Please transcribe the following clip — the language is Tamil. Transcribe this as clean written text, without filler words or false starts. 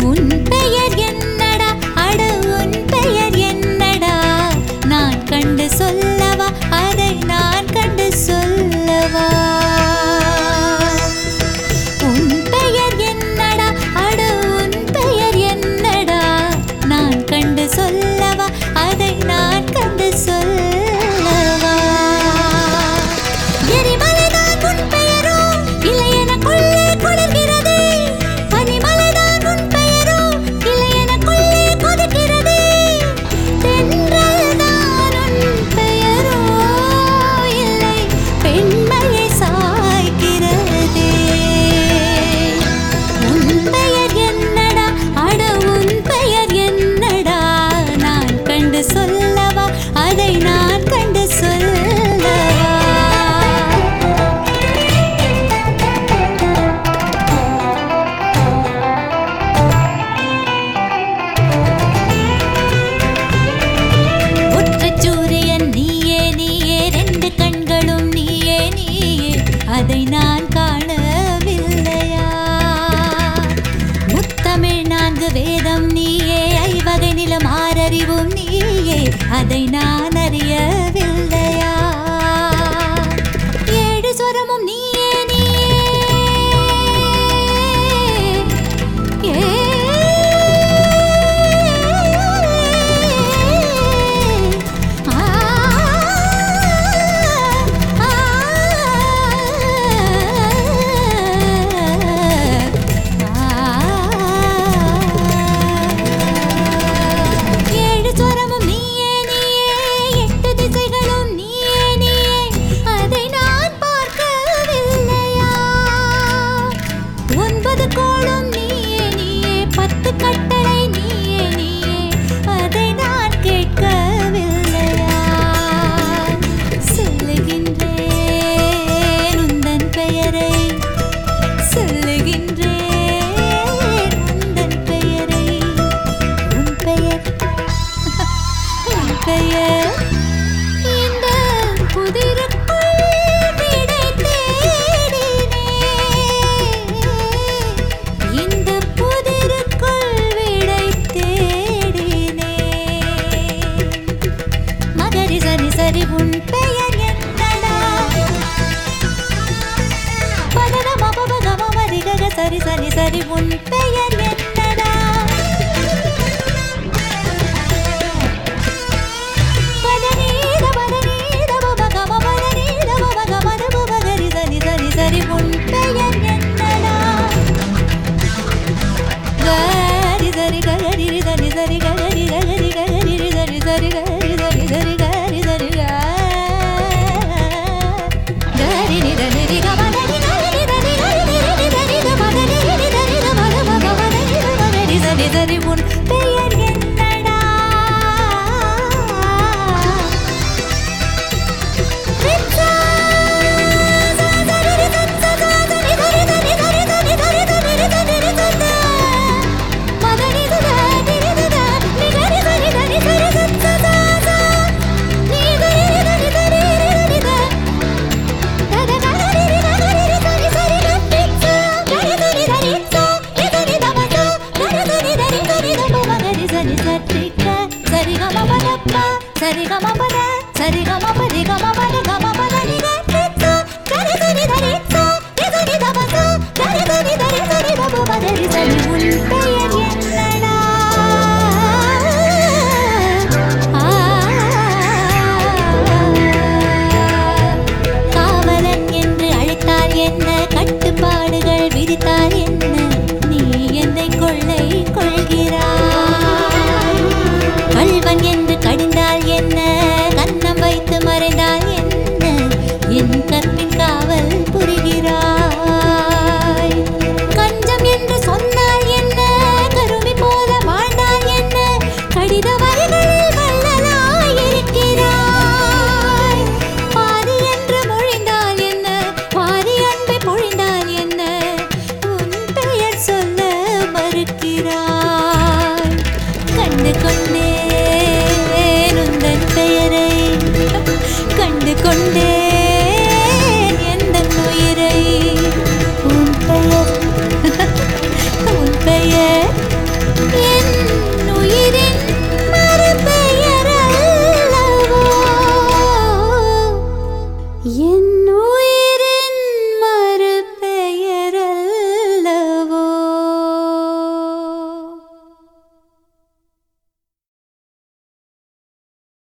உன் பெயர் என்னடா அட உன் பெயர் என்னடா நான் கண்டு சொல்லவா அதை நான் கண்டு சொல்லவா உன் பெயர் என்னடா அட உன் பெயர் என்னடா நான் கண்டு சொல்லவா அதை நான் கண்டு சொல்லவா எரிமலைதான் உன் பெயரோ இல்லை எனக்குள்ளே குளிர்கிறதே பனிமலைதான் உன் பெயரோ இல்லை எனக்குள்ளே கொதிக்கிறதே தென்றல்தான் உன் பெயரோ இல்லை பெண்மையை சாய்க்கிறதே உன் பெயர் என்னடா அட உன் பெயர் என்னடா நான் கண்டு சொல்லவா அதை நான் கண்டு சொல்லவா ஒற்றச்சூரியன் நீயே நீயே ரெண்டு கண்களும் நீயே நீயே அதை நான் காணவில்லையா முத்தமிழ் நான்கு வேதம் நீயே ஐவகை நிலம் ஆறறிவும் நீயே அதை நான் அறியவில்லையா ஏழு ஸ்வரமும் நீயே நீயே ஏழு ஸ்வரமும் நீயே நீயே எட்டு திசைகளும் நீயே நீயே அதை நான் பார்க்கவில்லையா ஒன்பது கோளும் நீயே நீயே பத்து கட்டளை நீயே நீயே அதை நான் கேட்கவில்லையா சொல்லுகின்றேன் உந்தன் பெயரை சொல்லுகின்றேன் உந்தன் பெயரை உன் பெயர் உன் பெயர் இந்த புதிருக்குள் விடை தேடினேன் இந்த புதிருக்குள் விடை தேடினேன் மகரி சரி சரி உன் பெயர் என்னடா பதன மப கம மரி கக சரி சரி சரி உன் பெயர்